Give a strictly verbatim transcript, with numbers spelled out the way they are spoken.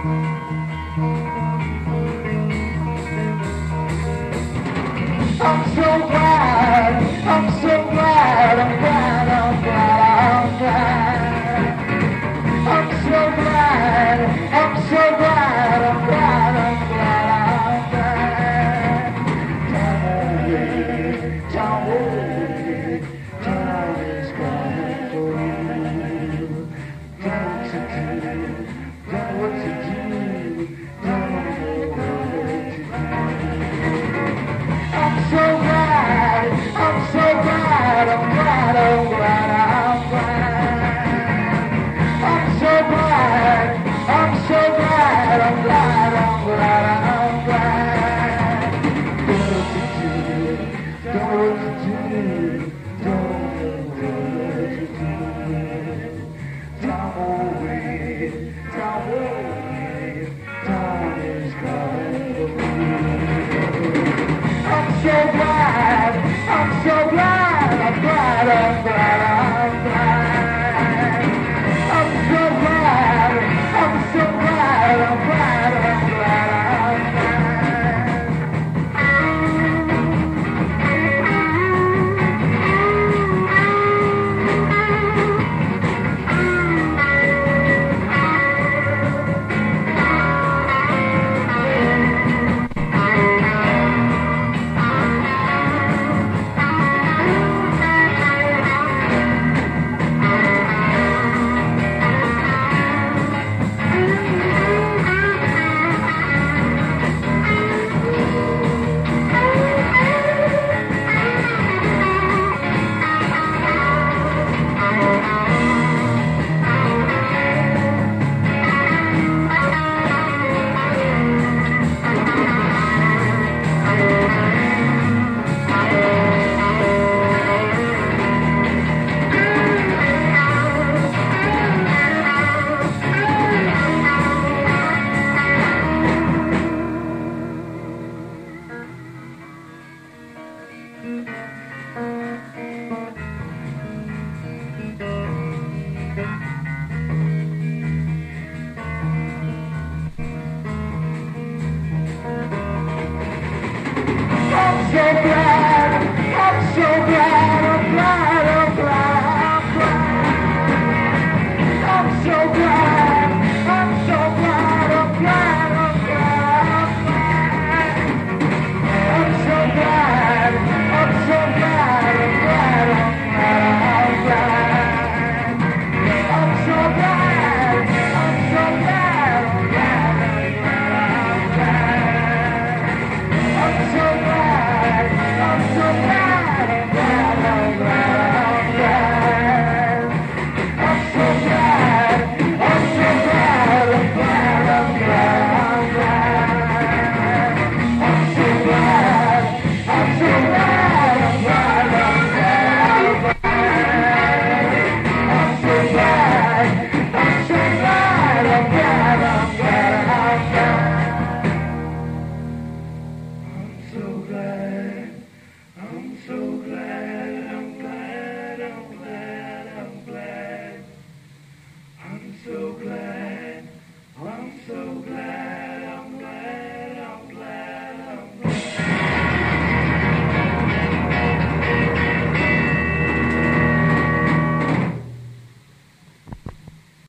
I'm so glad, I'm so glad, I'm glad, I'm glad, I'm glad. I'm so glad, I'm so glad, I'm glad, I'm glad, I'm glad. Don't worry, time is coming for you. Don't know what to do, don't know what to do, don't know what to do. I'm so glad, I'm so glad, I'm glad, I'm glad, I'm glad. I'm so glad, I'm so glad, I'm glad, I'm glad, I'm glad. Don't know what to do, don't know what to do, don't know what to do. Don't worry, don't worry, time is coming for you. I'm so glad, I'm so glad, I'm glad, I'm glad, I'm glad. I'm so glad, I'm so glad, I'm glad, I'm glad, I'm glad. I'm so glad, I'm so glad, I'm glad, I'm glad, I'm glad. I'm so glad, I'm so glad, I'm glad, I'm glad, I'm glad. I'm so glad, I'm so glad, I'm glad, I'm glad, I'm glad. I'm so glad, I'm so glad, I'm glad, I'm glad, I'm glad. I'm so glad, I'm so glad, I'm glad, I'm glad, I'm glad. I'm so glad, I'm so glad, I'm glad, I'm glad, I'm glad. I'm so glad, I'm so glad, I'm glad, I'm glad, I'm glad. I'm so glad, I'm so glad, I'm glad, I'm glad, I'm glad. So glad, I'm so glad, I'm glad, I'm glad, I'm glad. I'm so glad, I'm so glad.